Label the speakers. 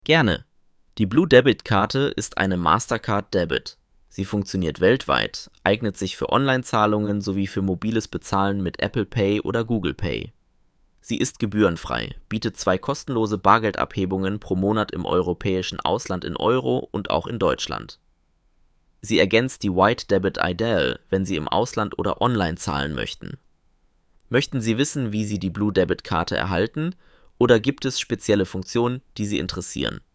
Speaker 1: Gerne. Die Blue Debit Karte ist eine Mastercard Debit. Sie funktioniert weltweit, eignet sich für Online-Zahlungen sowie für mobiles Bezahlen mit Apple Pay oder Google Pay. Sie ist gebührenfrei, bietet 2 kostenlose Bargeldabhebungen pro Monat im europäischen Ausland in Euro und auch in Deutschland. Sie ergänzt die White Debit Ideal, wenn Sie im Ausland oder online zahlen möchten. Möchten Sie wissen, wie Sie die Blue Debit Karte erhalten, oder gibt es spezielle Funktionen, die Sie interessieren?